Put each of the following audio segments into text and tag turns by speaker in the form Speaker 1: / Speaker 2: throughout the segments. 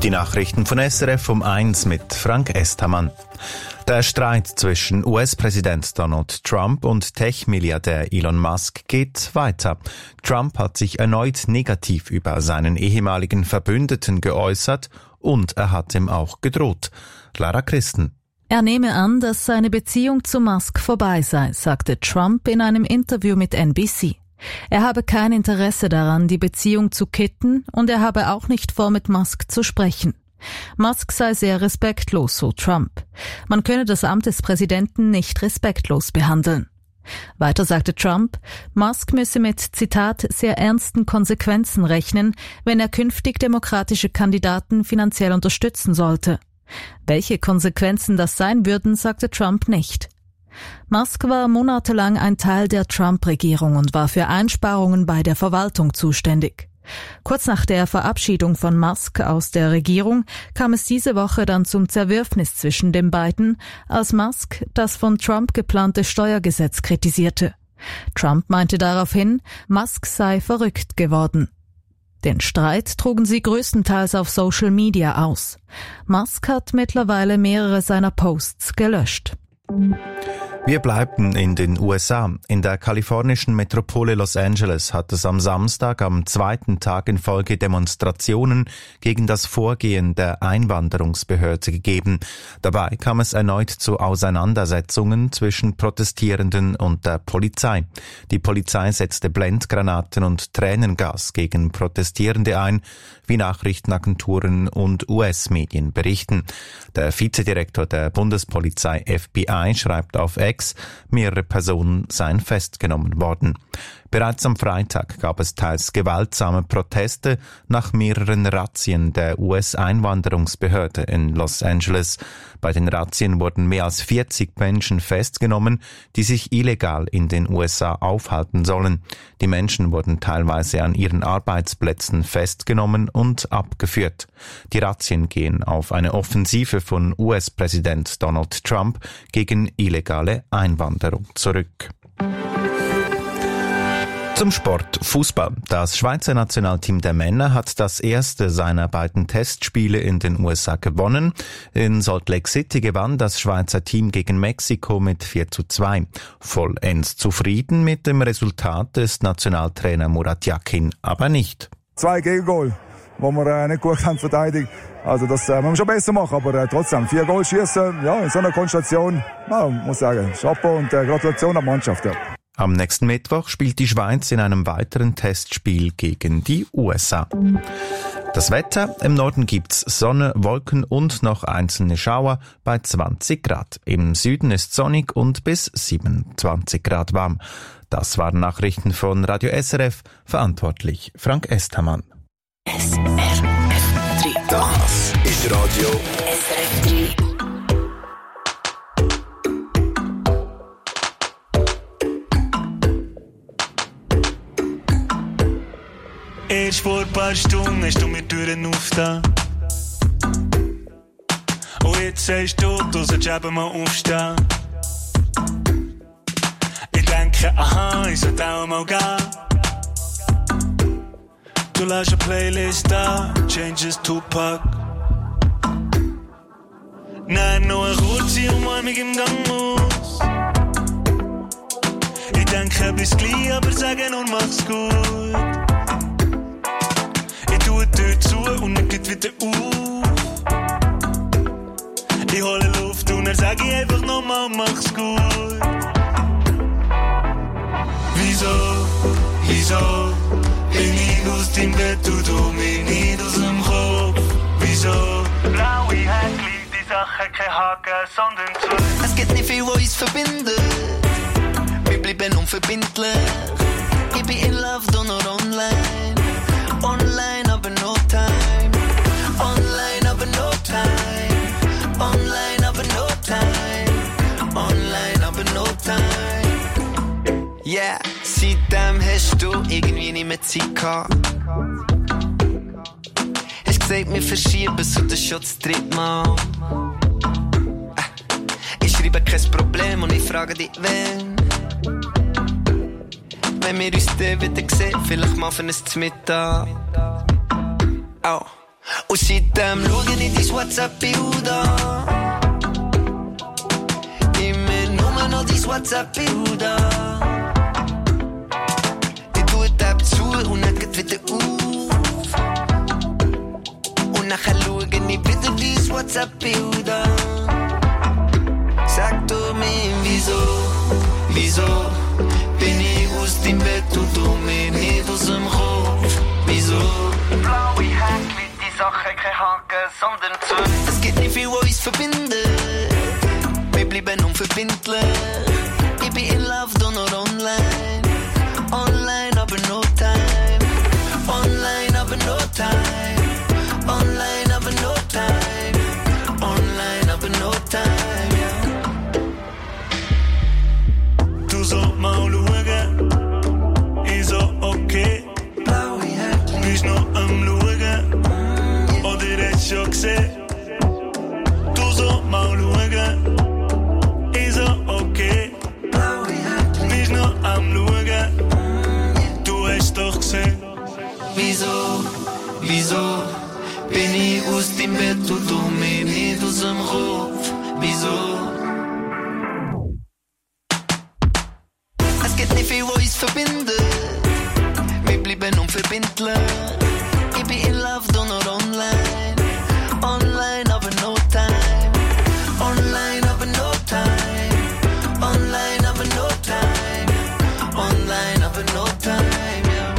Speaker 1: Die Nachrichten von SRF um 1 mit Frank Estamann. Der Streit zwischen US-Präsident Donald Trump und Tech-Milliardär Elon Musk geht weiter. Trump hat sich erneut negativ über seinen ehemaligen Verbündeten geäußert und er hat ihm auch gedroht. Lara Christen.
Speaker 2: Er nehme an, dass seine Beziehung zu Musk vorbei sei, sagte Trump in einem Interview mit NBC. Er habe kein Interesse daran, die Beziehung zu kitten, und er habe auch nicht vor, mit Musk zu sprechen. Musk sei sehr respektlos, so Trump. Man könne das Amt des Präsidenten nicht respektlos behandeln. Weiter sagte Trump, Musk müsse mit, Zitat, sehr ernsten Konsequenzen rechnen, wenn er künftig demokratische Kandidaten finanziell unterstützen sollte. Welche Konsequenzen das sein würden, sagte Trump nicht. Musk war monatelang ein Teil der Trump-Regierung und war für Einsparungen bei der Verwaltung zuständig. Kurz nach der Verabschiedung von Musk aus der Regierung kam es diese Woche dann zum Zerwürfnis zwischen den beiden, als Musk das von Trump geplante Steuergesetz kritisierte. Trump meinte daraufhin, Musk sei verrückt geworden. Den Streit trugen sie größtenteils auf Social Media aus. Musk hat mittlerweile mehrere seiner Posts gelöscht.
Speaker 1: Wir bleiben in den USA. In der kalifornischen Metropole Los Angeles hat es am Samstag am zweiten Tag in Folge Demonstrationen gegen das Vorgehen der Einwanderungsbehörde gegeben. Dabei kam es erneut zu Auseinandersetzungen zwischen Protestierenden und der Polizei. Die Polizei setzte Blendgranaten und Tränengas gegen Protestierende ein, wie Nachrichtenagenturen und US-Medien berichten. Der Vizedirektor der Bundespolizei FBI schreibt auf X, mehrere Personen seien festgenommen worden. Bereits am Freitag gab es teils gewaltsame Proteste nach mehreren Razzien der US-Einwanderungsbehörde in Los Angeles. Bei den Razzien wurden mehr als 40 Menschen festgenommen, die sich illegal in den USA aufhalten sollen. Die Menschen wurden teilweise an ihren Arbeitsplätzen festgenommen und abgeführt. Die Razzien gehen auf eine Offensive von US-Präsident Donald Trump gegen illegale Einwanderung zurück. Zum Sport. Fußball. Das Schweizer Nationalteam der Männer hat das erste seiner beiden Testspiele in den USA gewonnen. In Salt Lake City gewann das Schweizer Team gegen Mexiko mit 4:2. Vollends zufrieden mit dem Resultat ist Nationaltrainer Murat Yakin aber nicht.
Speaker 3: 2 Gegengol, wo wir nicht gut haben verteidigt. Also das müssen wir schon besser machen, aber trotzdem 4 Goal schießen, ja, in so einer Konstellation, muss sagen, Chapeau und Gratulation an die Mannschaft. Ja.
Speaker 1: Am nächsten Mittwoch spielt die Schweiz in einem weiteren Testspiel gegen die USA. Das Wetter: Im Norden gibt's Sonne, Wolken und noch einzelne Schauer bei 20 Grad. Im Süden ist sonnig und bis 27 Grad warm. Das waren Nachrichten von Radio SRF, verantwortlich Frank Estamann.
Speaker 4: SRF 3. Das ist Radio SRF 3.
Speaker 5: Erst vor ein paar Stunden hast du mir Türen aufgetan. Und jetzt sagst du sollst eben mal aufstehen. Ich denke, aha, ich sollte auch mal gehen. Du lässt eine Playlist da, Changes Tupac. Nein, noch eine kurze Umarmung im Gang muss. Ich denke, bis gleich, aber sage nur, mach's gut. Die Tür zu und dann geht wieder auf. Ich hole Luft und dann sag ich einfach nochmal, mach's gut. Wieso bin ich aus deinem Bett und du mir nicht aus dem Kopf? Wieso? Blaue Häkchen, die Sache kein Haken, sondern zwei.
Speaker 6: Es gibt nicht viel, was uns verbindet. Wir bleiben unverbindlich. Ich bin in love, doch nur online. Online, aber no time. Online, aber no time. Online, aber no time. Online, aber no time. Yeah, seitdem hast du irgendwie nicht mehr Zeit gehabt. Hast gesagt, wir verschieben, so das schon das 3. Mal. Ich schreibe kein Problem und ich frage dich, wenn wir uns dann wieder sehen, vielleicht mal für ein Mittag. Oh. Und seitdem schauen in dein WhatsApp-Bild an. Immer nur noch dein WhatsApp-Bild an. Ich tue die App zu und dann geht wieder auf. Und nachher schaue ich wieder dein WhatsApp-Bild an. Sag du mir, wieso bin ich aus deinem Bett und du mir nicht aus dem Kopf? Wieso?
Speaker 5: Blaue Häkchen, die Sachen kein Haken, sondern Zünd.
Speaker 6: Es gibt nicht viel, was uns verbindet. Wir bleiben unverbindlich. Ich bin in love, doch nur online. Online, aber no time. Online, aber no time. Online, aber no time. Online, aber no time, yeah.
Speaker 5: Du sollst mal schauen, ich so okay.
Speaker 6: Blaue Häkchen.
Speaker 5: Bist noch am Schauen, oder hast schon gesehen? Du sollst mal schauen, ich so okay.
Speaker 6: Blaue Häkchen.
Speaker 5: Bist noch am Schauen, du hast doch gesehen.
Speaker 6: Wieso bin ich aus dem Bett und du mir nicht aus dem Kopf? Wieso? Es gibt nicht viel, was uns verbindet. Wir bleiben unverbindlich. Ich bin in love, doch nur online. Online, aber no time. Online, aber no time. Online, aber no time. Online, aber no time, yeah.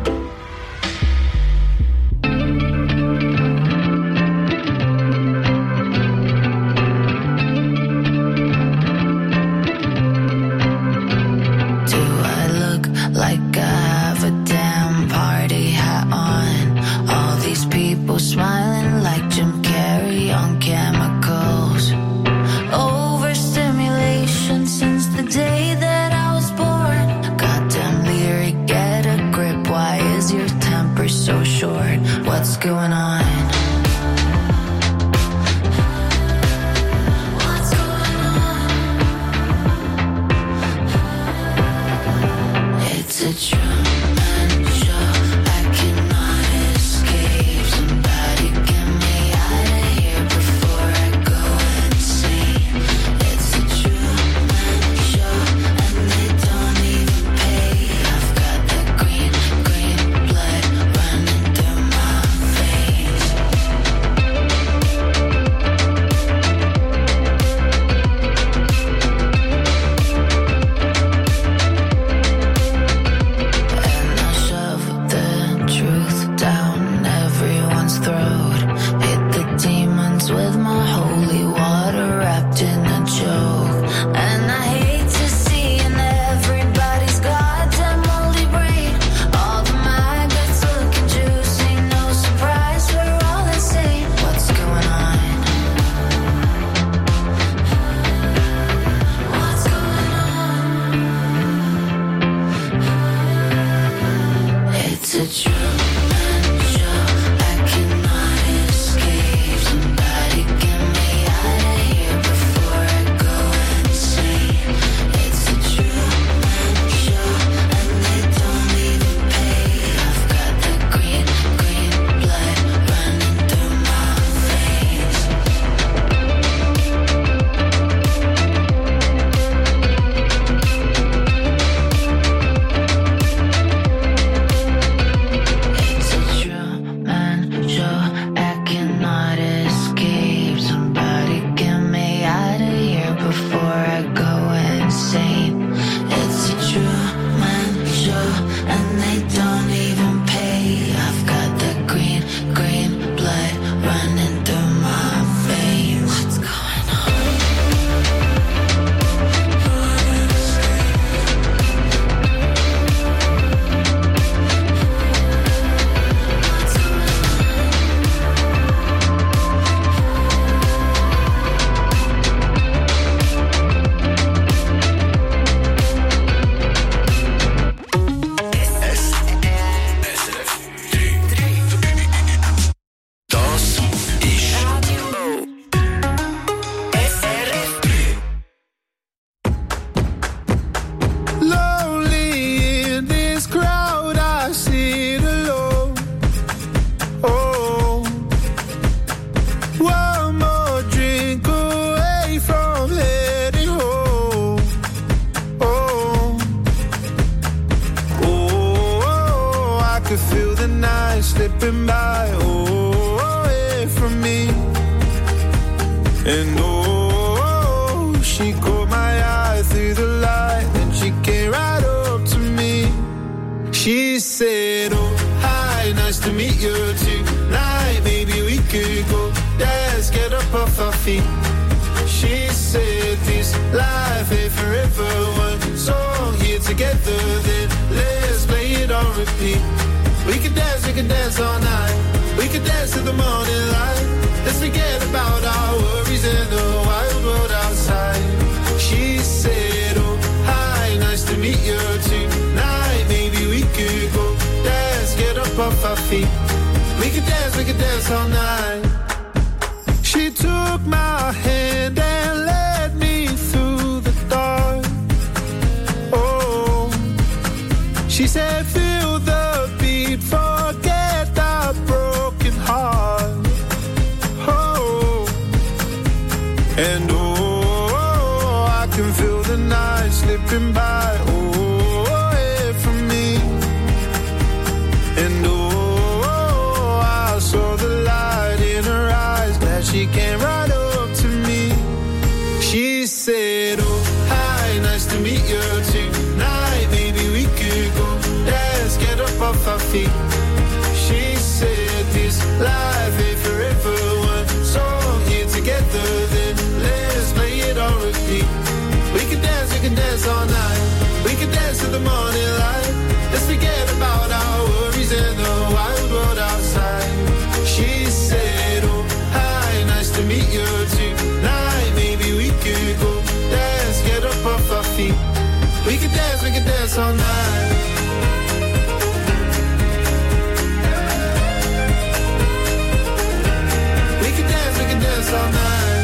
Speaker 7: Like I have a damn party hat on. All these people smiling like Jim Carrey on chemicals. Overstimulation since the day that I was born. Goddamn lyric, get a grip. Why is your temper so short? What's going on? It's a Truman Show. I cannot escape. Somebody get me out of here before I go insane. It's a Truman Show, and they don't even pay. I've got the green blood running through my veins. And
Speaker 8: could feel the night slipping by, away from me. And she caught my eye through the light, and she came right up to me. She said, oh, hi, nice to meet you tonight. Maybe we could go dance, get up off our feet. She said, this life ain't forever. One song here together, then let's play it on repeat. We could dance all night. We could dance to the morning light. Let's forget about our worries in the wild world outside. She said, oh, hi, nice to meet you tonight. Maybe we could go dance, get up off our feet. We could dance all night. She took my hand and led me through the dark. Oh, she said, feel the beat, forget that broken heart. Oh, and I can feel the night slipping by, away from me. And I saw the light in her eyes, glad she came right up to me. She said, oh, hi, nice to meet you tonight. Maybe we could go dance, get up off our feet. She said, this life ain't forever. One song here together, then let's play it on repeat. We can dance all night. We can dance to the morning light. Let's forget about our worries in the wild world outside. She said, oh, hi, nice to meet you tonight. Maybe we could go dance, get up off our feet. We can dance all night. We can dance all night.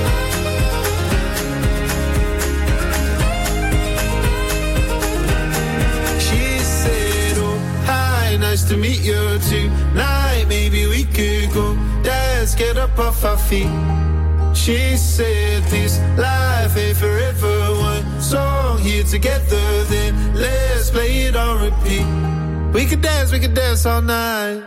Speaker 8: She said, oh, hi, nice to meet you tonight. Maybe we could go dance, get up off our feet. She said, this life ain't forever. One song here together, then let's play it on repeat. We could dance all night.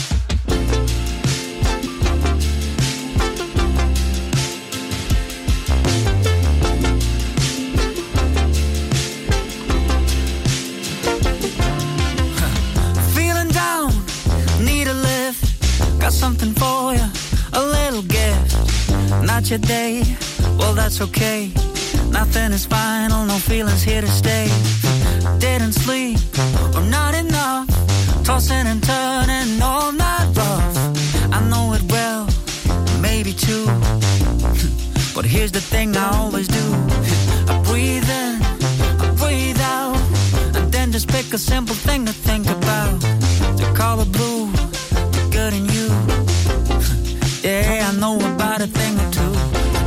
Speaker 9: Feeling down, need a lift. Got something for you, a little gift. Not your day, well that's okay. Nothing is final, no feelings here to stay. Didn't sleep, or not enough. Tossing and turning all night rough. I know it well, maybe too. But here's the thing I always do. I breathe in, I breathe out, and then just pick a simple thing to think about. The color blue, the good in you. Yeah, I know about a thing or two.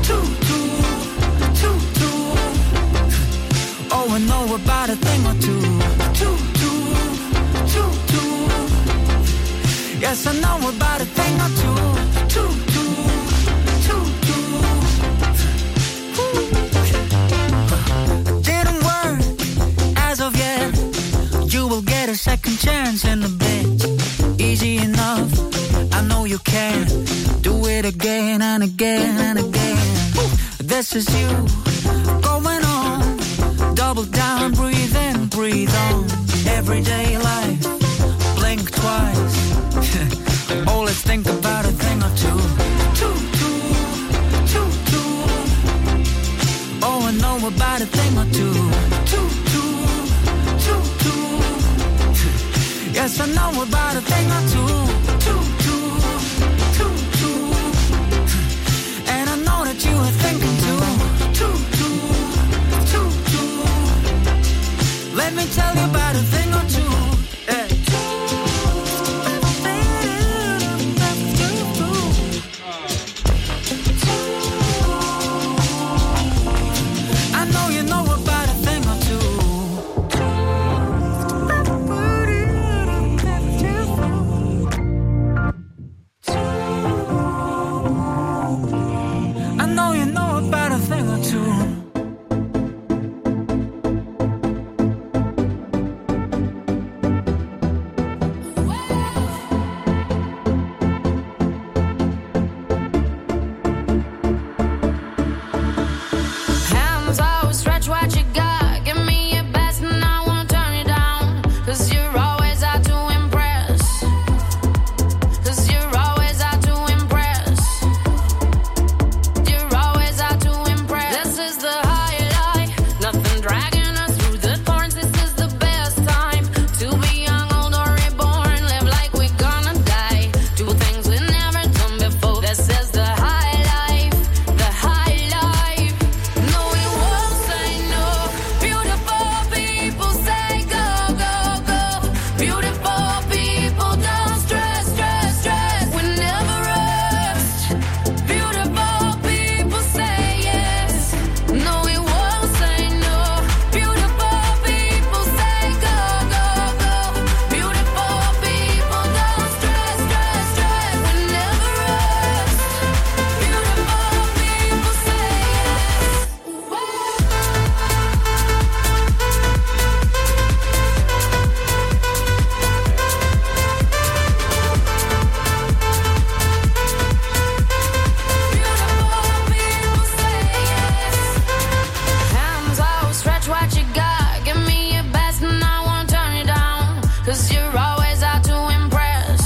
Speaker 9: Oh, I know about a thing or two. Yes, I know about a thing or two. Didn't work as of yet. You will get a second chance in a bit. Easy enough, I know you can. Do it again and again and again. This is you, going on. Double down, breathe in, breathe on. Everyday life, blink twice. Oh, let's think about a thing or two. Oh, I know about a thing or two. Yes, I know about a thing or two. And I know that you are thinking too. Let me tell you about a thing or two.
Speaker 10: 'cause you're always out to impress.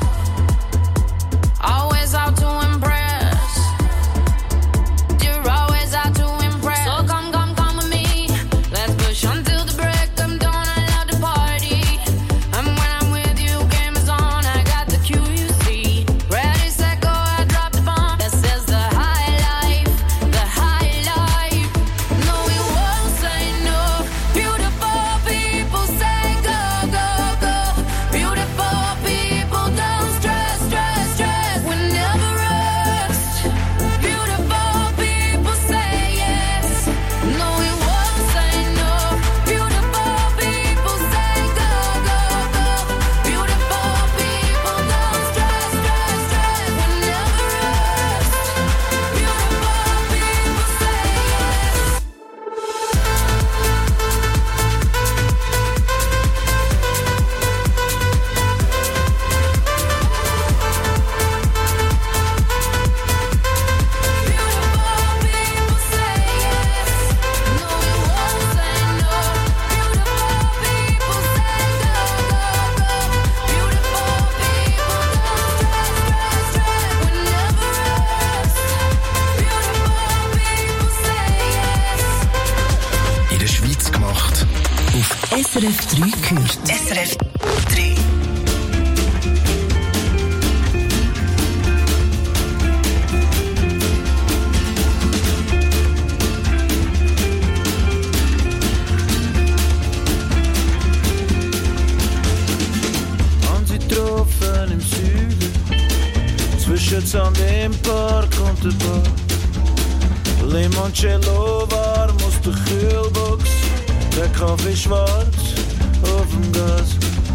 Speaker 10: Always out to impress. You're always out to impress. So come with me. Let's push until the break of dawn. I love the party. And when I'm with you, game is on. I got the cue, you see. Ready, set, go, I drop the bomb. This is the high life, the high life. No, we won't say no. Beautiful people say go, go, go. Beautiful people don't stress, stress, stress. We never rest. Beautiful people say yes. No, we won't say no. Beautiful people say go, go, go. Beautiful people don't stress, stress, stress. We never rest. Beautiful people say yes.
Speaker 4: In der Schweiz gemacht. Auf SRF 3 gehört. SRF 3.
Speaker 8: Haben sie getroffen im Süden, zwischen Sand im Park und der Bar. Limoncello warm aus der Kühlbox, der Kaffee schwarz auf dem Gas.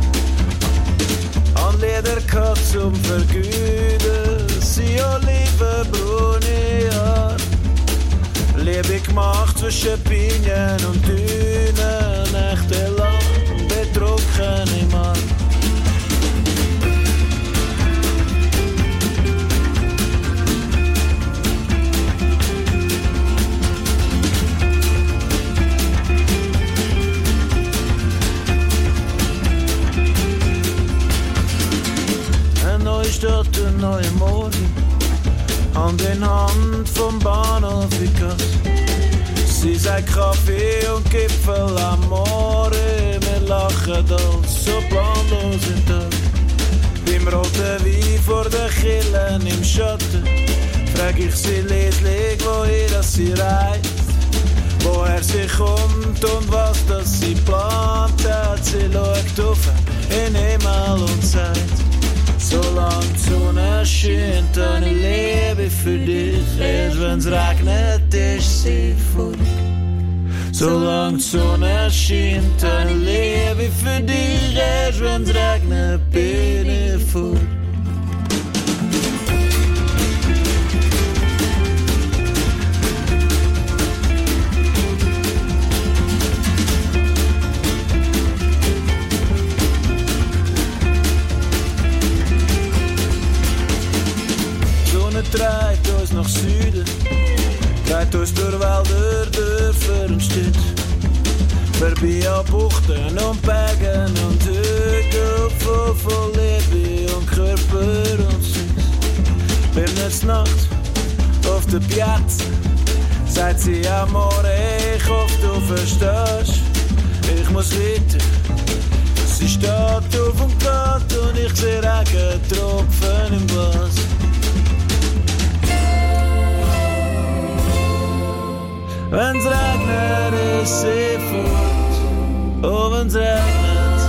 Speaker 8: An Lederkatz zum Vergüten, sie olivenbraune Haare. Liebe gemacht zwischen Pinien und Dünen, nächtelang betrunken im Arm. Eine neue Stadt, ein neuer Morgen, Hand in Hand vom Bahnhof Vikas. Sie sagt Kaffee und Gipfel am Moore, wir lachen als so planlos im Tag. Beim roten Wein vor den Killen im Schatten, frag ich sie leidlich, woher sie reist, woher sie kommt und was das sie plant hat. Sie schaut auf in den Himmel und sagt: Solange die Sonne scheint, habe ich Liebe für dich. Erst wenn's regnet, ist sie fort. Solange die Sonne scheint, habe ich Liebe für dich. Erst wenn's regnet, bin ich fort. Treibt uns nach Süden, treibt uns durch Wälder, Dörfer und Städte, vorbei an Buchten und Bergen und Hügel, voll Liebe und Körper und Süß. Bin jetzt Nacht auf der Piazza, sagt sie Amore, ich hoffe du verstehst, ich muss weiter. Sie steht auf und geht und ich seh Regentropfen im Glas. Wenn's regnet, ist sie fort. Oh, wenn's regnet,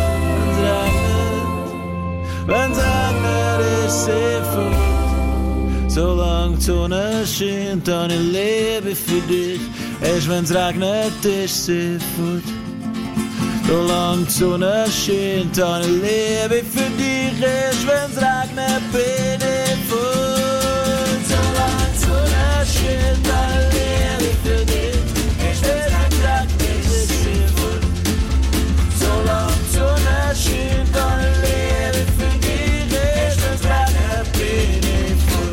Speaker 8: wenn's regnet, ist sie fort. Solange die Sonne scheint, habe ich Liebe für dich. Erst wenn's regnet, ist sie fort. Solange die Sonne scheint, habe ich Liebe für dich. Erst wenn's regnet, bin ich fort. Solange die Sonne scheint, habe ich Liebe für dich. Erst wenn's regnet, ist sie fort. Solange die Sonne scheint, habe ich Liebe für dich. Erst wenn's regnet, bin ich fort.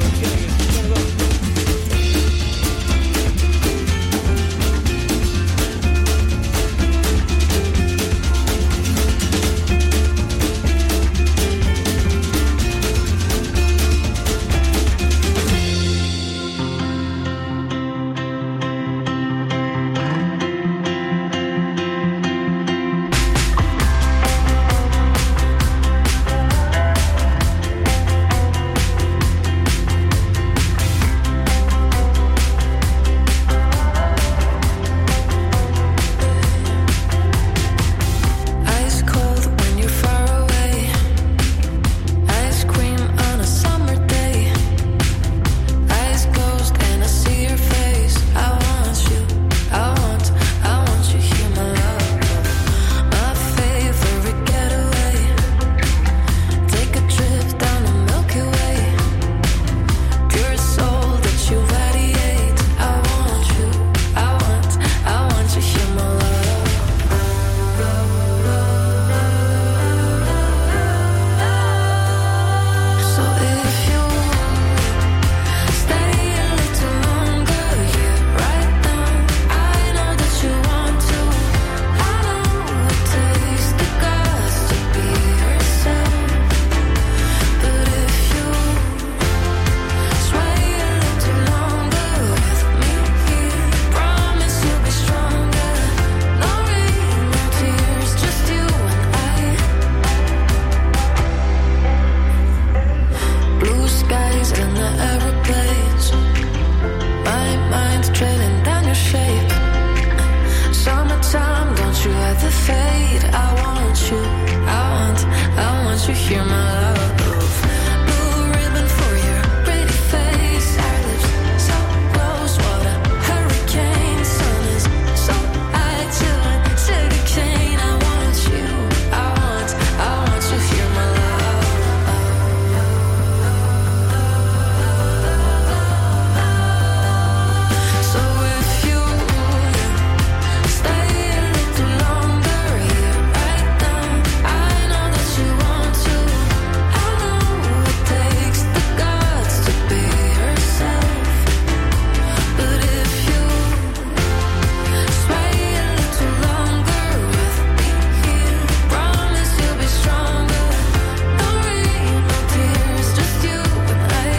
Speaker 10: hear my love? Blue ribbon for your pretty face. Our lips so close, what a hurricane. Sun is so high, chillin', sugar cane. I want you, I want you, hear my love. So if you stay a little longer here right now, I know that you want to. I know it takes the guts to be yourself. But if you sway a little longer with me here, promise you'll be stronger. No rain, no tears, just you and I.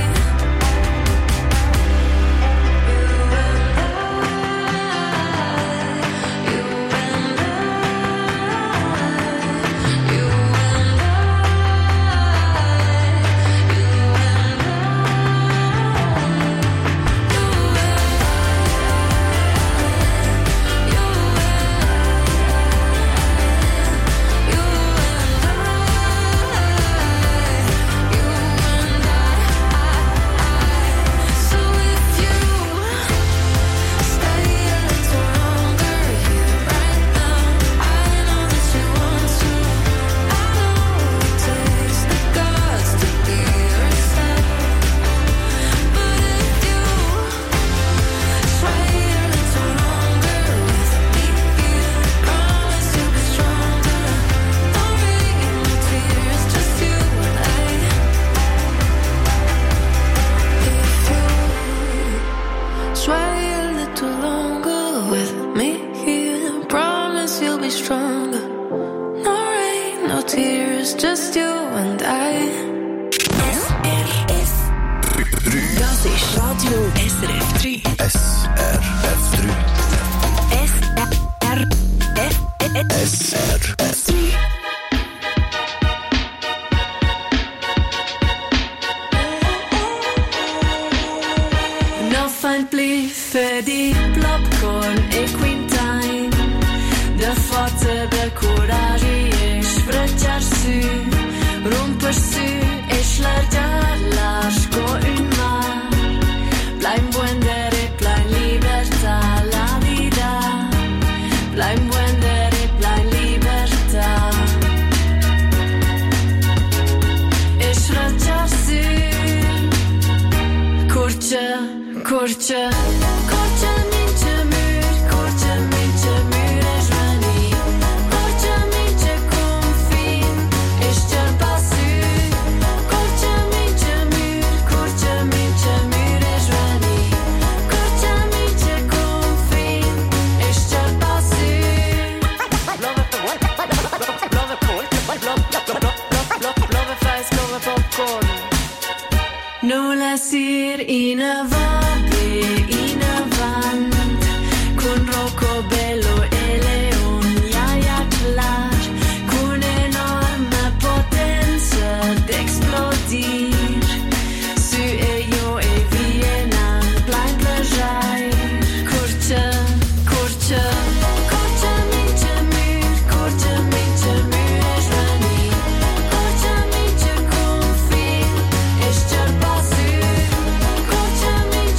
Speaker 10: Sway a little longer with me here. Promise you'll be stronger. No rain, no tears, just you and I.
Speaker 4: SRF 3. Das ist Radio SRF 3.
Speaker 11: SRF 3.
Speaker 4: SRF 3.
Speaker 10: No fan pli för di popcorn e quintain. Da forza da coragem e sfrecciarsi, rompersi e slargarlas con un mar. Bleib buendere, bleib libertà, la vida. Bleib buendere, bleib libertà. E sfrecciarsi, curce, mince mur, curce, mince mur e žvení. Curce, mince confin, e šťarpasy. Curce, mince mur e žvení. Curce, mince confin, e šťarpasy. Love fries, love popcorn. No la sir in avant, con Rocco Bello e Leon, Yaya Clar, con enorme potenza d'explodir. Su e io e Vienna, plein plagiar. Curce, mince mur, curce, mince mur e žvení. Curce, mince confin, e šťarpasy. Curce, mince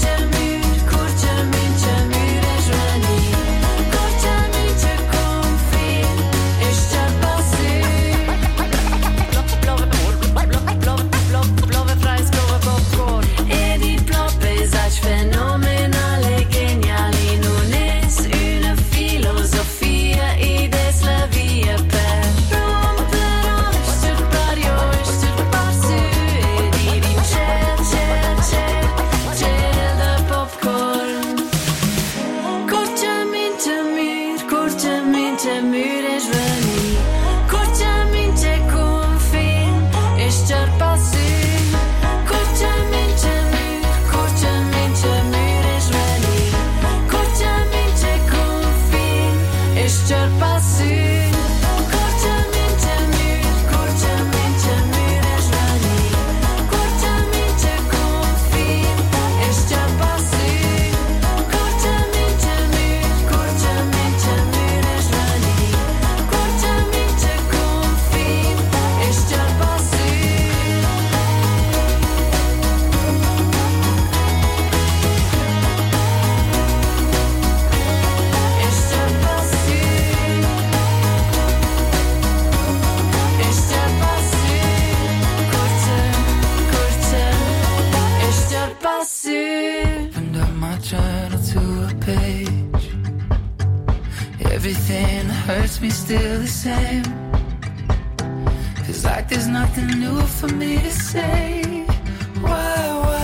Speaker 12: hurts me still the same. Feels like there's nothing new for me to say. Why?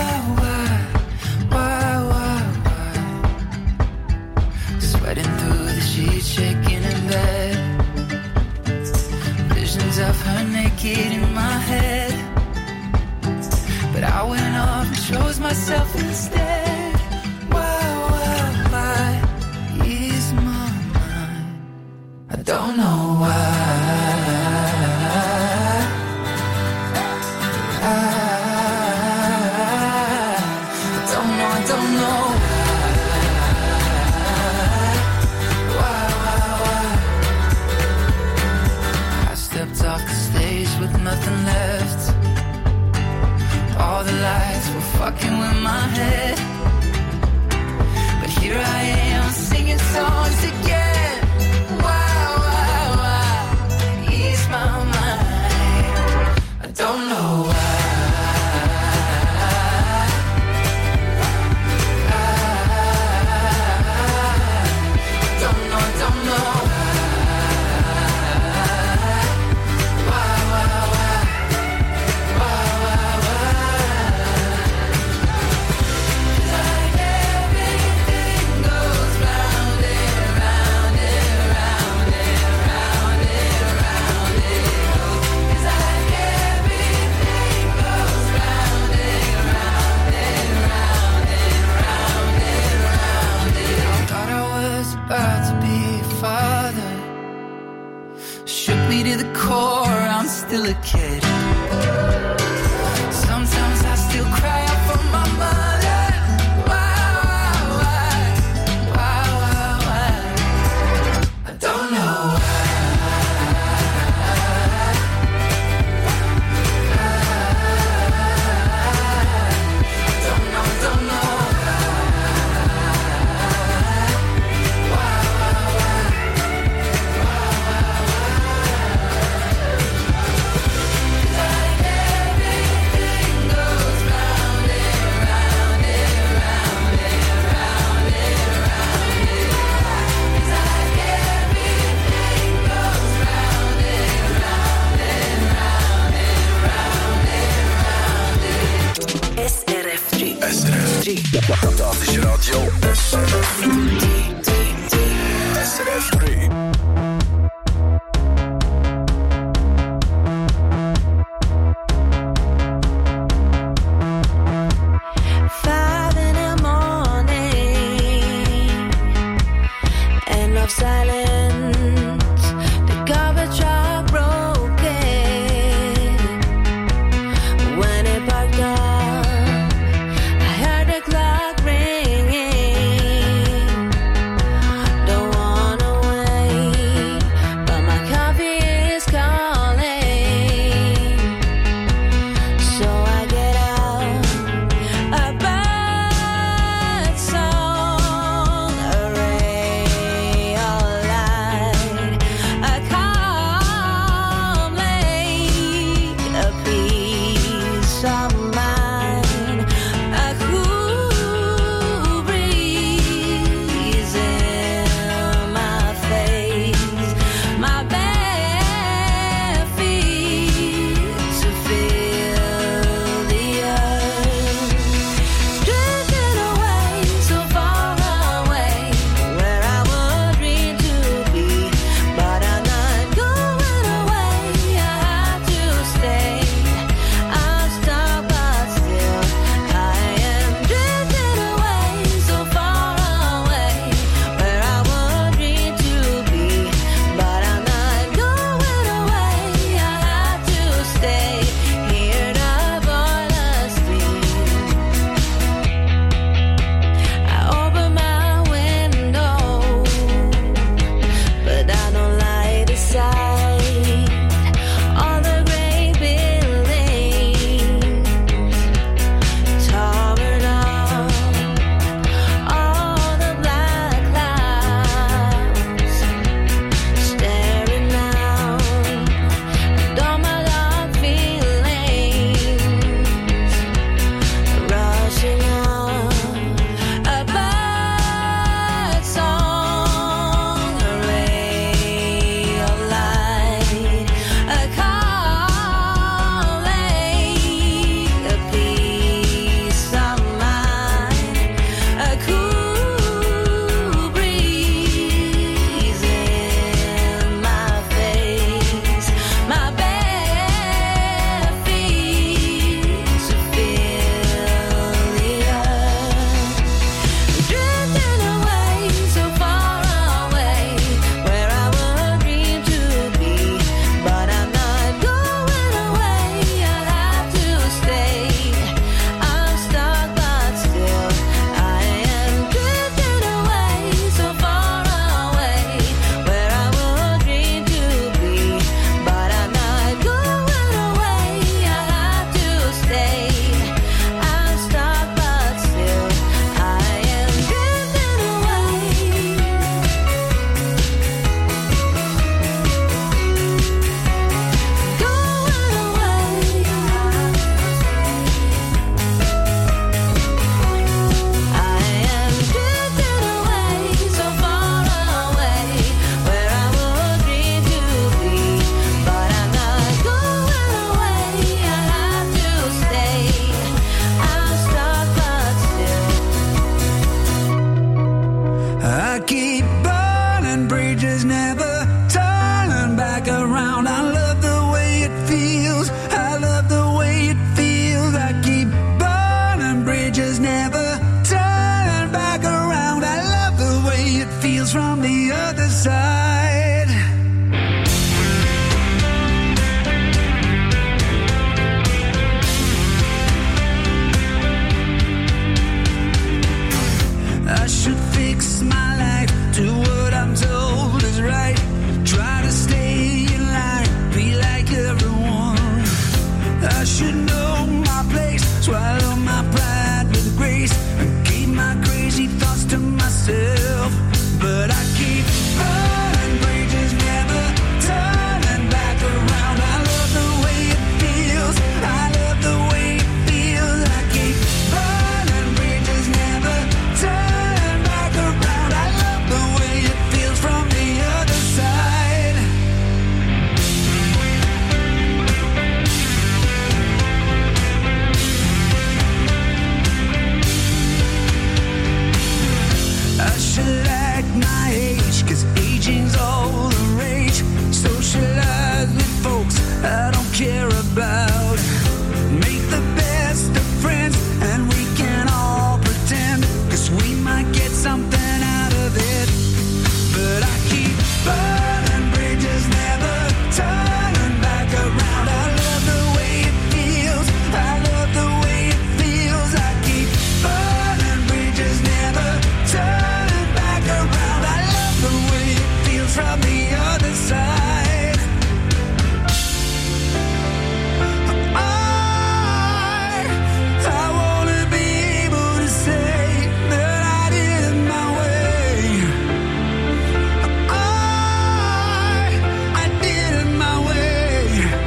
Speaker 12: Sweating through the sheets, shaking in bed. Visions of her naked in my head. But I went off and chose myself instead. Why ease my mind? I don't know why. I don't know. I stepped off the stage with nothing left. All the lights were fucking with my head. But here I am singing songs again. Why ease my mind? I don't know why. Still a kid. Sometimes I still cry out for my mother. Why? I don't know why. Don't know.
Speaker 4: SRF 3. Das ist Radio SRF 3. SRF 3.
Speaker 7: When it parked up, I heard the clock ring.
Speaker 9: swallow my pride with grace and keep my crazy thoughts to myself. But I keep burning bridges, never turning back around. I love the way it feels, I love the way it feels. I keep burning bridges, never turning back around. I love the way it feels from the other side. I should act my age, 'cause aging's all the rage. Socialize with folks I don't care about. Make the best of friends and we can all pretend, 'cause we might get something out of it. But I keep burning bridges, never turning back around. I love the way it feels, I love the way it feels. I keep burning bridges, never turning back around. I love the way it feels from the other side. I wanna be able to say that I did it my way. I did it my way.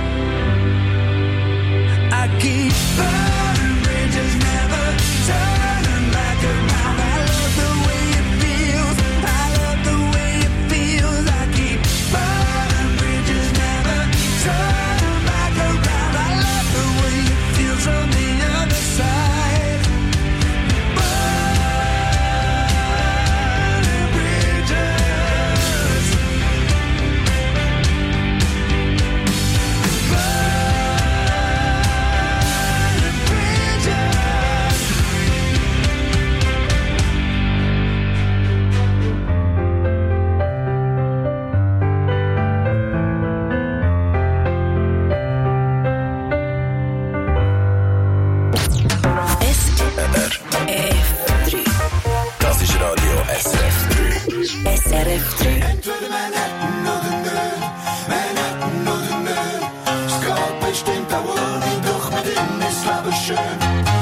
Speaker 9: I keep burning bridges, never turning back around. I love the way it feels, I love the way it feels. I keep burning bridges, never turning back around. I love the way it feels from the other side. Burning bridges. Burning bridges.
Speaker 4: SRF3. Das ist Radio SRF3. SRF3.
Speaker 8: Entweder Manhattan oder nicht, Manhattan oder nicht. Es geht bestimmt auch ohne, doch mit ihm ist das Leben schön.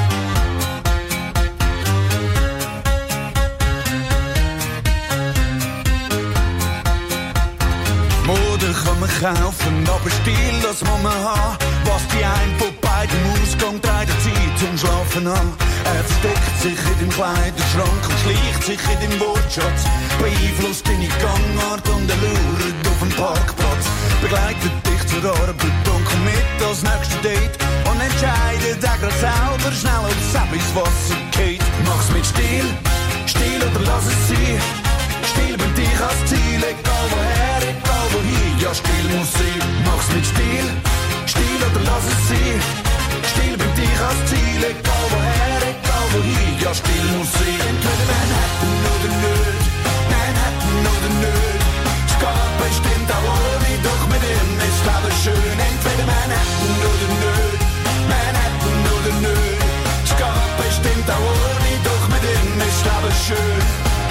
Speaker 8: Mode kann man kaufen, aber Stil, das muss man haben. Was die ein von beiden ausgeht, trägt er Zeit zum Schlafen an. Er versteckt sich in dem Kleiderschrank und schleicht sich in dem Wortschatz. Beeinflusst deine Gangart und er lauert auf dem Parkplatz. Begleitet dich zur Arbeit und kommt mit als nächste Date. Und entscheidet er grad selber schnell, ob es ins Wasser geht. Mach's mit Stil, Stil oder lass es sein. Stil bringt dich als Ziel, egal woher, egal wohin. Ja, Stil muss sein. Mach's mit Stil, Stil oder lass es sein. Stil bringt dich als Ziel, egal woher, egal wohin. Ja, Stil muss sein. Entweder Manhattan oder nicht, Manhattan oder nicht. Es geht bestimmt auch ohne, doch mit ihm ist das Leben schön. Entweder Manhattan oder nicht, Manhattan oder nicht. Es geht bestimmt auch ohne, doch mit ihm ist das Leben schön.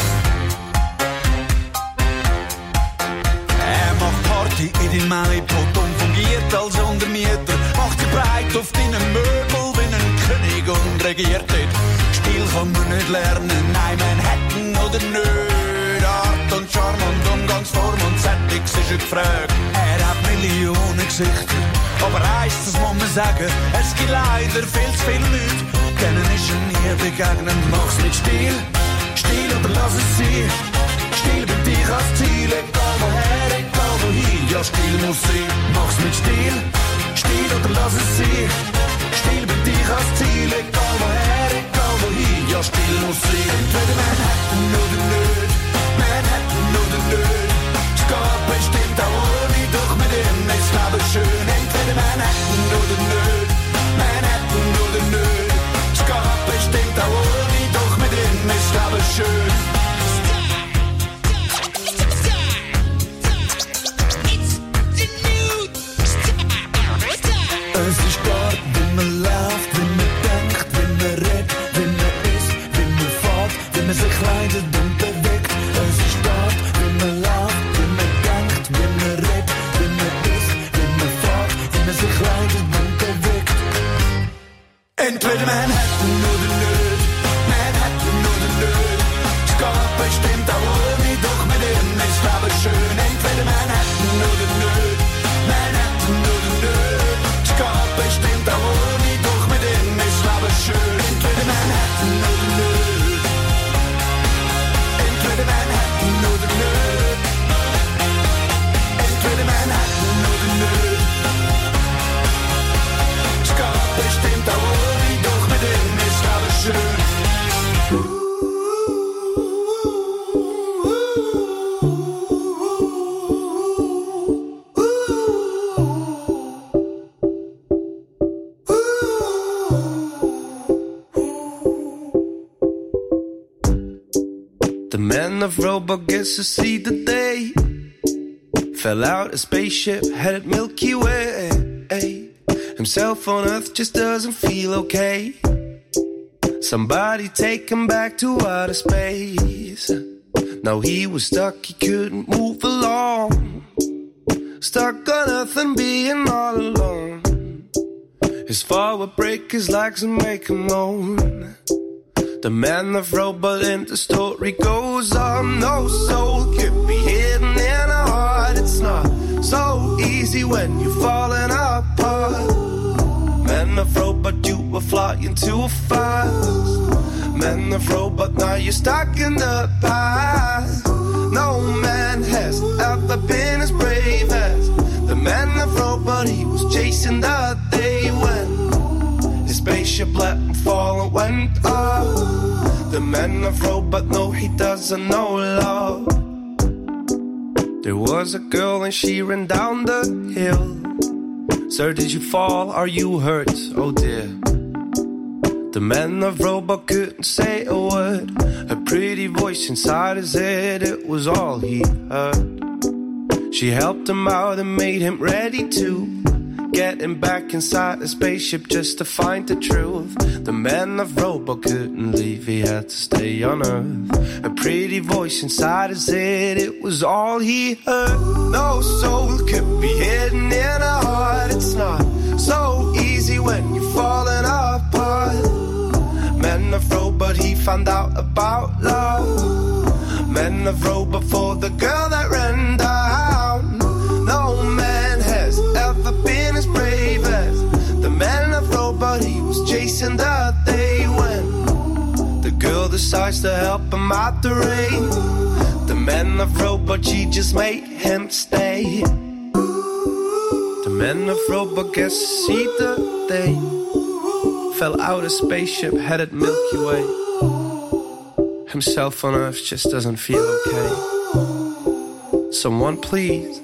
Speaker 8: Party in deinem iPod und fungiert als Untermieter. Macht dich breit auf deinen Möbel wie ein König und regiert dort. Stil kann man nicht lernen, nein, Manhattan oder nicht. Art und Charme und Umgangsform und Settings ist er gefragt. Er hat Millionen Gesichter, aber eins, das muss man sagen, es gibt leider viel zu viele Leute, denen ist er nie begegnet. Mach's mit Stil, Stil oder lass es sein. Stil bringt dich als Ziel, egal woher, egal wohin. Ja, Stil muss sein. Mach's mit Stil, Stil oder lass es sein. Stil bringt dich als Ziel, egal woher, egal wohin. Ja, Stil muss sein. Entweder Manhattan oder nicht, Manhattan oder nicht. Es geht bestimmt auch ohne, doch mit ihm ist das Leben schön. Entweder Manhattan oder nicht, Manhattan oder nicht. Es geht bestimmt auch ohne, doch mit ihm ist das Leben schön. Es ist dort, wie man läuft, wie man denkt, wie man redet, wie man isst, wie man fährt, wie man sich kleidet und bewegt. Es ist dort, wie man läuft, wie man denkt, wie man redet.
Speaker 5: Entweder Manhattan oder nicht, Manhattan oder nicht. Es geht bestimmt auch ohne, doch mit ihm ist Leben schön. Entweder Manhattan oder nicht, Manhattan oder nicht. Es geht bestimmt auch ohne, doch mit ihm ist Leben schön. Entweder Manhattan oder nicht, entweder Manhattan oder nicht, entweder Manhattan oder nicht. Es geht bestimmt auch ohne, doch mit ihm ist Leben schön.
Speaker 13: The man of robot gets to see the day. Fell out a spaceship, headed Milky Way. Himself on Earth just doesn't feel okay. Somebody take him back to outer space. Now he was stuck, he couldn't move along. Stuck on Earth and being all alone. His fall would break his legs and make him moan. The man of robot and the story goes on. No soul could be hidden in a heart. It's not so easy when you're falling apart. Man of robot, you were flying too fast. Man of robot, now you're stuck in the past. No man has ever been as brave as the man of robot. He was chasing the day when his spaceship let him fall and went off. The man of robot, no, he doesn't know love. There was a girl and she ran down the hill. Sir, did you fall? Are you hurt? Oh dear. The man of robot couldn't say a word. A pretty voice inside his head, it was all he heard. She helped him out and made him ready to get him back inside the spaceship just to find the truth. The man of robot couldn't leave, he had to stay on Earth. A pretty voice inside his head, it was all he heard. No soul could be hidden in a heart. It's not so easy when you're falling apart. Man of robot, he found out about love. Man of robot for the girl that ran down. No man has ever been as brave as the man of robot. He was chasing the day when the girl decides to help him out the rain. The man of robot, she just made him stay. The man of robot gets to see the day. Fell out a spaceship, headed Milky Way. Himself on Earth just doesn't feel okay. Someone please.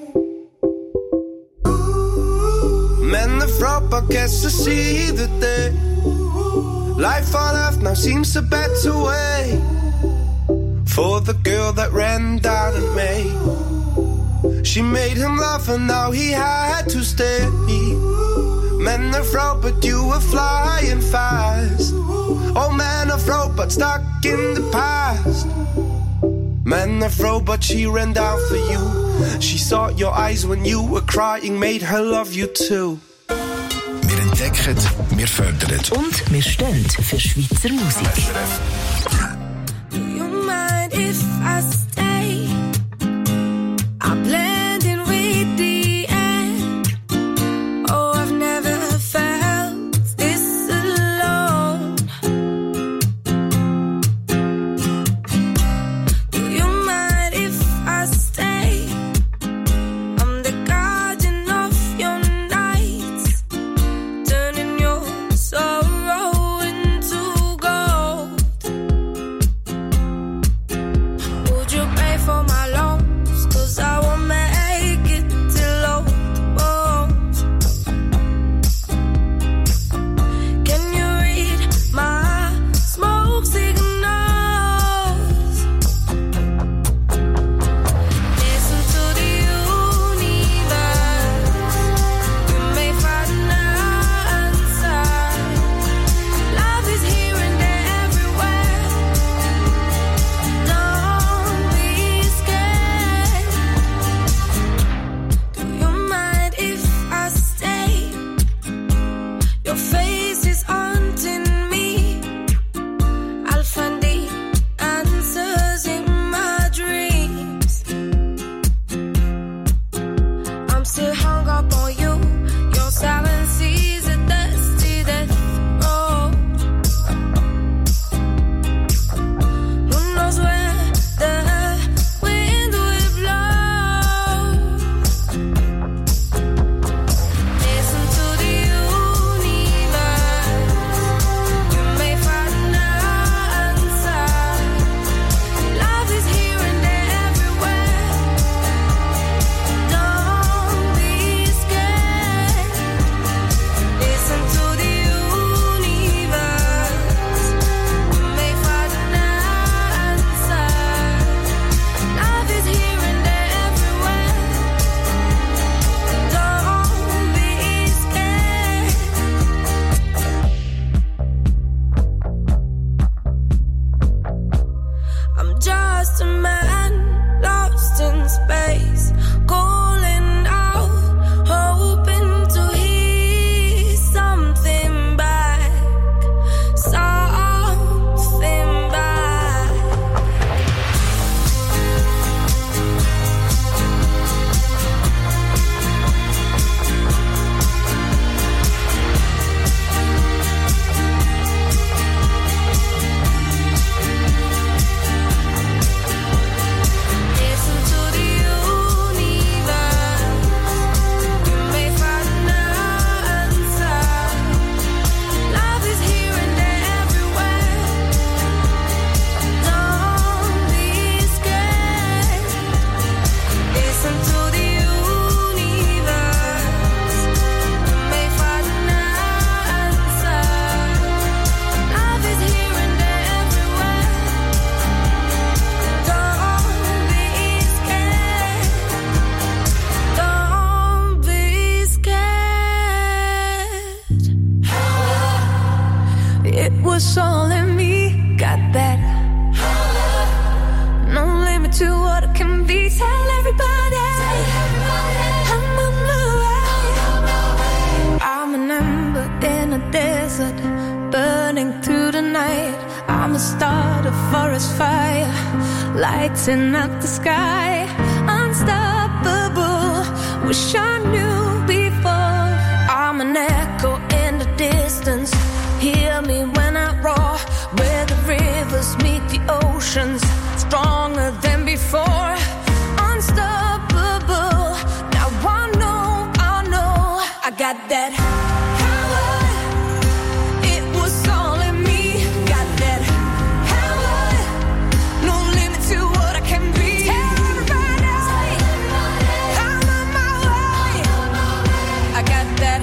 Speaker 13: Man of robot gets to see the day. Life on Earth now seems a better way. For the girl that ran down in May. She made him laugh and now he had to stay. Man of robot, you were flying fast. Oh, man of robot, stuck in the past. Man of robot, she ran down for you. She saw your eyes when you were crying, made her love you too.
Speaker 11: Wir entdecken, wir fördern.
Speaker 4: Und wir stehen für Schweizer Musik.
Speaker 14: Do you mind if I stay? I blend in with the air. Oh, I've never felt this alone. Do you mind if I stay? I'm the guardian of your nights, turning your sorrow into gold. Would you I'm a start, a forest fire, lighting up the sky. Unstoppable, wish I knew before. I'm an echo in the distance, hear me when I roar. Where the rivers meet the oceans, stronger than before. Unstoppable, now I know, I got that power. It was all in me, got that power. No limit to what I can be. Tell everybody, I'm on my way. I got that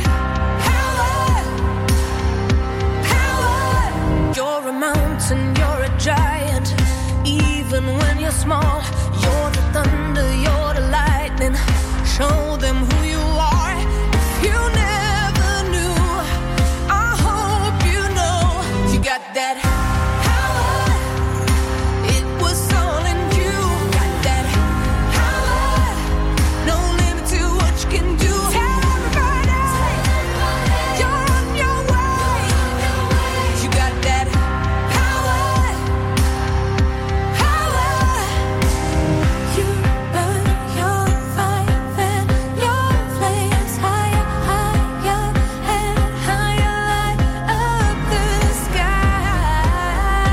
Speaker 14: power. You're a mountain, you're a giant. Even when you're small, you're the thunder, you're the lightning. Show them who you are. If you never knew, I hope you know. You got that power. It was all in you. Got that power. No limit to what you can do. Tell everybody, you're on your way. You got that power. You burn your fire and your flames higher, higher and higher, light up the sky.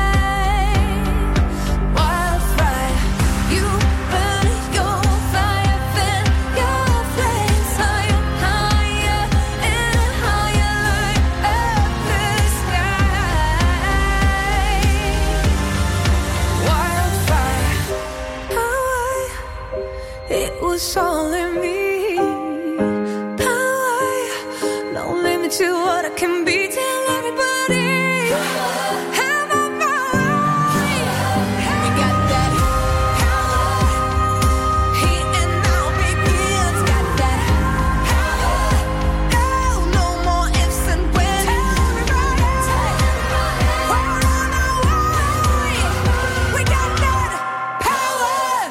Speaker 14: Wildfire, you burn your fire and your flames higher, higher and higher, light up the sky. Wildfire. Power, it was all in me. Power, no limit to what I can be. Tell everybody, I'm on my way. You got that power. Here and now begins. Got that power. Oh, no more ifs and when. Tell everybody, we're on our way. We got that power.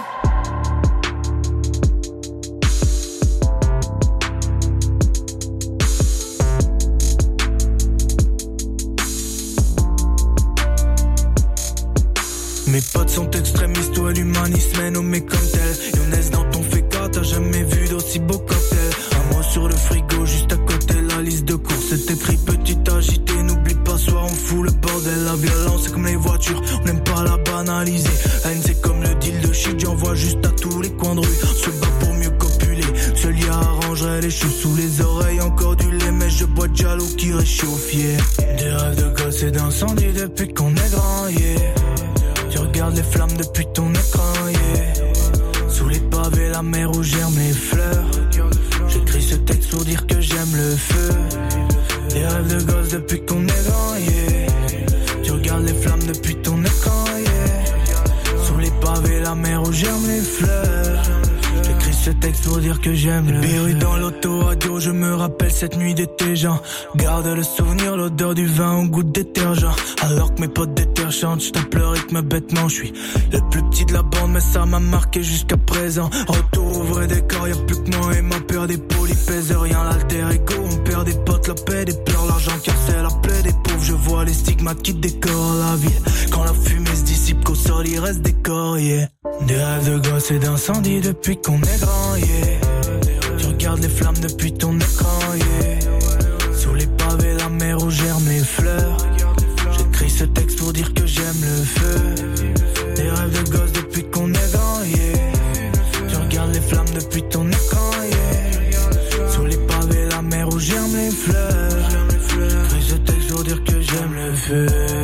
Speaker 15: Mes potes sont extrémistes, toi l'humanisme est nommé comme tel. Younes dans ton féca, t'as jamais vu d'aussi beau cocktail. Un mot sur le frigo, juste à côté la liste de courses. C'est écrit petit agité, n'oublie pas, soir on fout le bordel. La violence c'est comme les voitures, on n'aime pas la banaliser. La haine c'est comme le deal de shit, j'envoie juste à tous les coins de rue. Se bat pour mieux copuler, ce lit arrangerait les cheveux sous les oreilles. Encore du lait mais je bois de jaloux qui réchauffe, yeah. Des rêves de gosse et d'incendie depuis qu'on est grand, yeah. Tu regardes les flammes depuis ton écran, yeah. Sous les pavés, la mer où germent les fleurs. J'écris ce texte pour dire que j'aime le feu. Des rêves de gosse depuis qu'on est grand, yeah. Tu regardes les flammes depuis ton écran, yeah. Sous les pavés, la mer où germent les fleurs. J'écris ce texte pour dire que j'aime le feu. Dans l'autoradio, je me rappelle cette nuit d'été, genre. Garde le souvenir, l'odeur du vin au goût de détergent. Alors que mes potes d'éther chantent, j'tape le rythme bêtement. J'suis le plus petit de la bande, mais ça m'a marqué jusqu'à présent. Retour au vrai décor, y'a plus que moi et ma peur des polypèses. Rien l'alter ego, on perd des potes, la paix, des pleurs. L'argent car c'est la plaie des pauvres. Je vois les stigmates qui décorent la ville. Quand la fumée se dissipe, qu'au sol il reste des corps, yeah. Des rêves de gosse et d'incendie depuis qu'on est grand, yeah. Tu regardes les flammes depuis ton écran, yeah. Sous les pavés, la mer où germent les fleurs. J'écris ce texte pour dire que j'aime le feu. Des rêves de gosse depuis qu'on est grand, yeah. Tu regardes les flammes depuis ton écran, yeah. Sous les pavés, la mer où germent les fleurs. J'écris ce texte pour dire que j'aime le feu.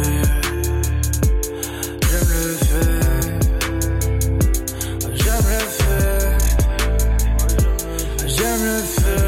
Speaker 15: J'aime le feu. J'aime le feu. J'aime le feu.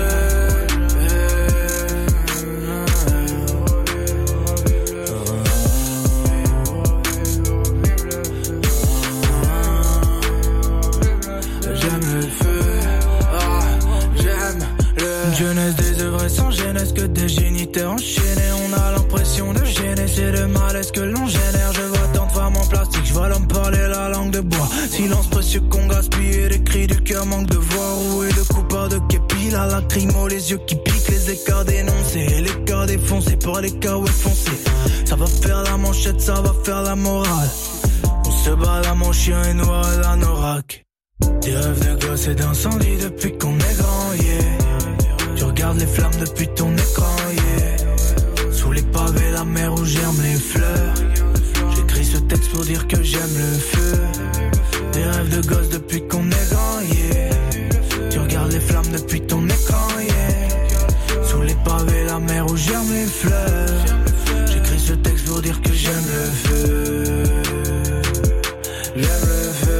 Speaker 15: Jeunesse des œuvres sans gêne, est-ce que des géniteurs enchaînés? On a l'impression de gêner, c'est le malaise que l'on génère. Je vois tant de femmes en plastique, je vois l'homme parler la langue de bois. Silence précieux qu'on gaspille, des cris du cœur, manque de voix. Roué de coups par de képi, la lacrymo, les yeux qui piquent, les écarts dénoncés, l'écart des fonds foncé pour les carouettes foncées. Ça va faire la manchette, ça va faire la morale. On se balade, mon chien est noir et l'anorak. Des rêves de gosse et d'incendie depuis qu'on est grand, yeah. Tu regardes les flammes depuis ton écran, yeah. Sous les pavés, la mer où germent les fleurs. J'écris ce texte pour dire que j'aime le feu. Des rêves de gosse depuis qu'on est grand, yeah. Tu regardes les flammes depuis ton écran, yeah. Sous les pavés, la mer où germent les fleurs. J'écris ce texte pour dire que j'aime le feu. J'aime le feu.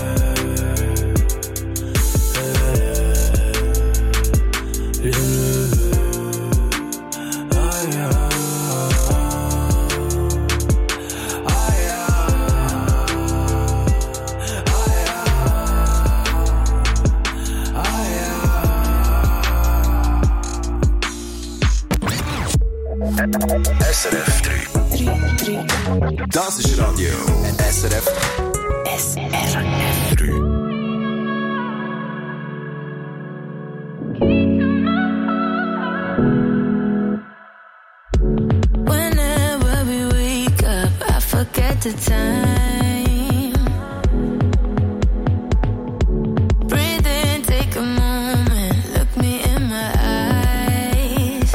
Speaker 15: J'aime le feu. Aïe, aïe.
Speaker 11: SRF 3. Das ist Radio SRF 3.
Speaker 10: Whenever we wake up, I forget the time. Breathe in, take a moment, look me in my eyes.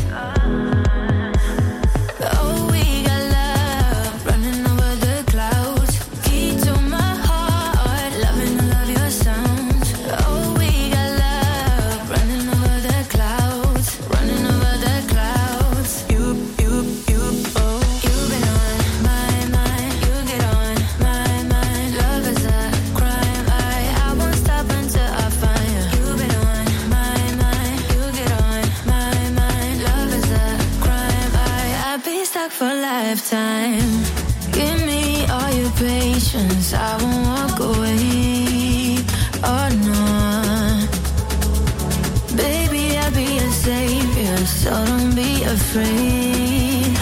Speaker 10: Oh, we got love running over the clouds. Key to my heart, loving to love your sounds. Oh, we got love running over the clouds, running over the clouds. You, oh, you've been on my mind. You get on my mind. Love is a crime. I won't stop until I find you. You've been on my mind. You get on my mind. Love is a crime. I'd be stuck for a lifetime. Give me all your patience. I won't walk away. Oh no, baby, I'll be a savior, so don't be afraid.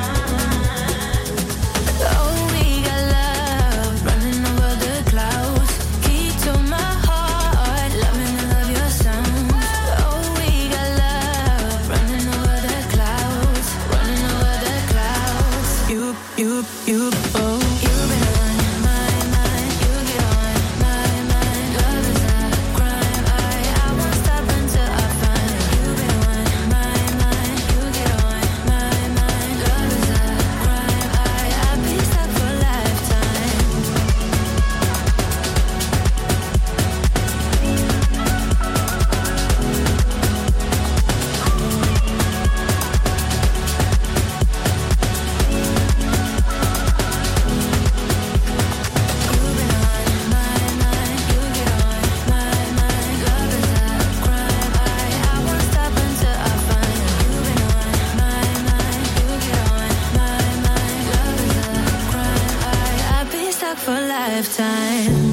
Speaker 10: Oh, we got love running over the clouds. Key to my heart, loving to love your sounds. Oh, we got love running over the clouds, running over the clouds. You, oh, you've been on my mind. You get on my mind. Love is a crime. I won't stop until I find you. You've been on my mind. You get on my mind. Love is a crime. I'd be stuck for a lifetime. For a lifetime.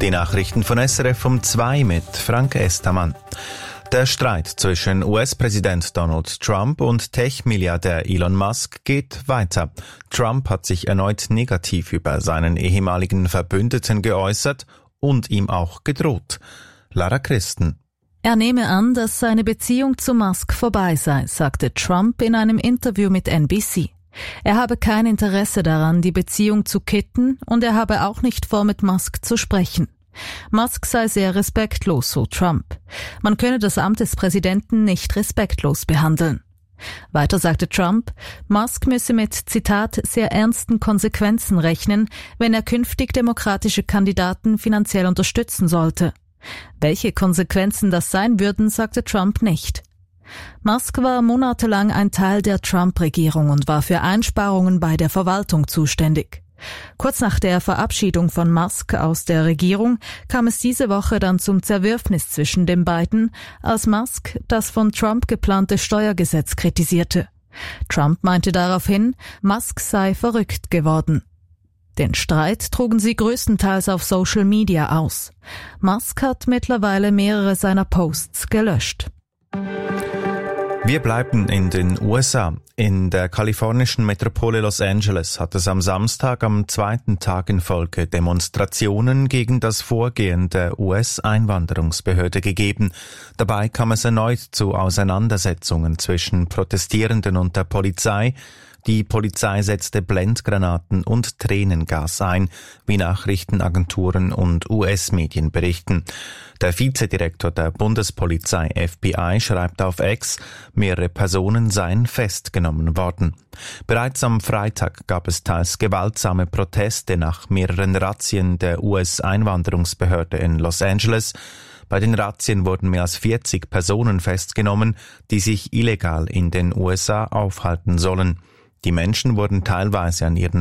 Speaker 1: Die Nachrichten von SRF um 2 mit Frank Estermann. Der Streit zwischen US-Präsident Donald Trump und Tech-Milliardär Elon Musk geht weiter. Trump hat sich erneut negativ über seinen ehemaligen Verbündeten geäußert und ihm auch gedroht. Lara Christen.
Speaker 2: Er nehme an, dass seine Beziehung zu Musk vorbei sei, sagte Trump in einem Interview mit NBC. Er habe kein Interesse daran, die Beziehung zu kitten, und er habe auch nicht vor, mit Musk zu sprechen. Musk sei sehr respektlos, so Trump. Man könne das Amt des Präsidenten nicht respektlos behandeln. Weiter sagte Trump, Musk müsse mit, Zitat, sehr ernsten Konsequenzen rechnen, wenn er künftig demokratische Kandidaten finanziell unterstützen sollte. Welche Konsequenzen das sein würden, sagte Trump nicht. Musk war monatelang ein Teil der Trump-Regierung und war für Einsparungen bei der Verwaltung zuständig. Kurz nach der Verabschiedung von Musk aus der Regierung kam es diese Woche dann zum Zerwürfnis zwischen den beiden, als Musk das von Trump geplante Steuergesetz kritisierte. Trump meinte daraufhin, Musk sei verrückt geworden. Den Streit trugen sie größtenteils auf Social Media aus. Musk hat mittlerweile mehrere seiner Posts gelöscht.
Speaker 1: Wir bleiben in den USA. In der kalifornischen Metropole Los Angeles hat es am Samstag am zweiten Tag in Folge Demonstrationen gegen das Vorgehen der US-Einwanderungsbehörde gegeben. Dabei kam es erneut zu Auseinandersetzungen zwischen Protestierenden und der Polizei. Die Polizei setzte Blendgranaten und Tränengas ein, wie Nachrichtenagenturen und US-Medien berichten. Der Vizedirektor der Bundespolizei FBI schreibt auf X, mehrere Personen seien festgenommen worden. Bereits am Freitag gab es teils gewaltsame Proteste nach mehreren Razzien der US-Einwanderungsbehörde in Los Angeles. Bei den Razzien wurden mehr als 40 Personen festgenommen, die sich illegal in den USA aufhalten sollen. Die Menschen wurden teilweise an ihren